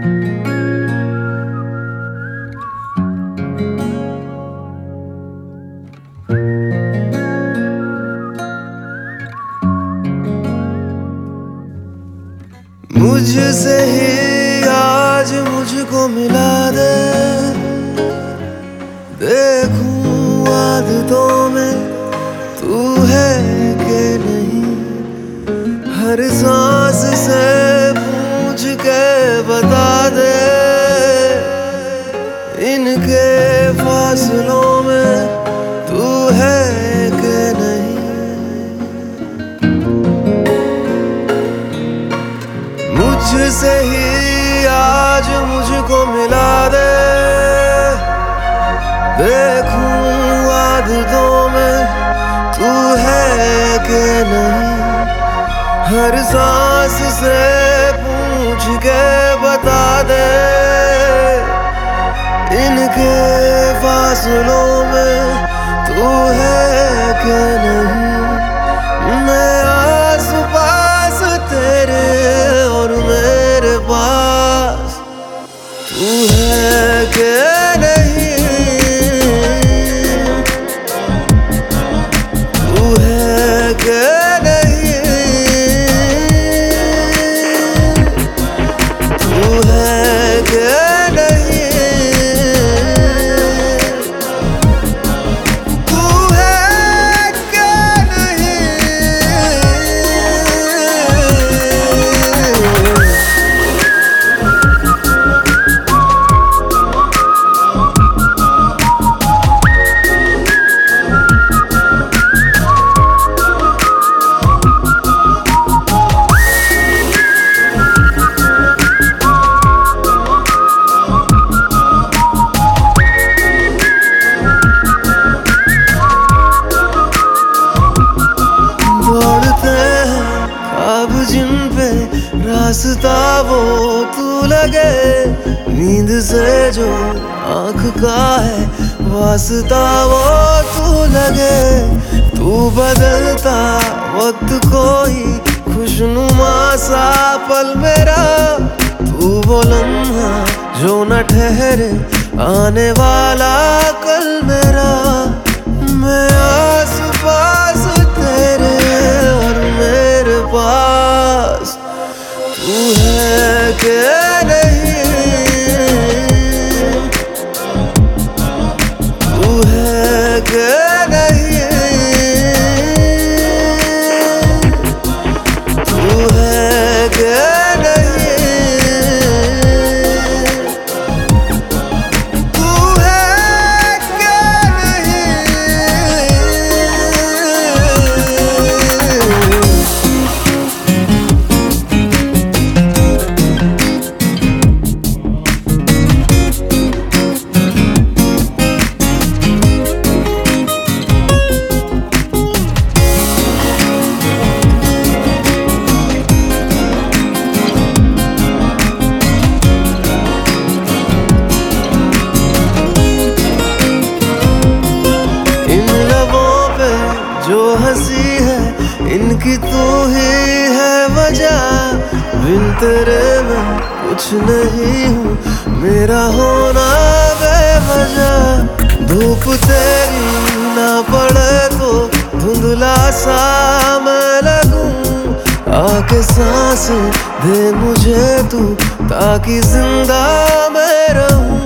मुझसे ही आज मुझको मिला दे, देखूं आदतों में तू है कि नहीं। हर सांस से पूछ के बता दे, इनके फासलों में तू है कि नहीं। मुझसे ही आज मुझको मिला दे, देखूं आदतों में तू है कि नहीं। हर सांस से पूछ के बता दे, इनके फासलों में तू है कि नहीं। मैं आस पास तेरे और मेरे पास तू है कि नहीं। तू है कि नहीं। तू है कि नहीं। अब जिन पे रास्ता वो तू लगे, नींद से जो आँख का है वास्ता वो तू लगे। तू बदलता वक्त कोई खुशनुमा सा पल मेरा, तू वो लम्हा जो न ठहरे आने वाला कल मेरा। मैं आस पास तेरे और मेरे पास तू है कि नहीं। तू है कि नहीं। तू है कि नहीं। जो हंसी है इनकी तू ही है वजह, बिन तेरे मैं कुछ नहीं हूँ, मेरा होना बेवजह। धूप तेरी ना पड़े तो धुंधला सा मैं लगूं, आके सांस दे मुझे तू ताकि जिंदा मैं रहूं।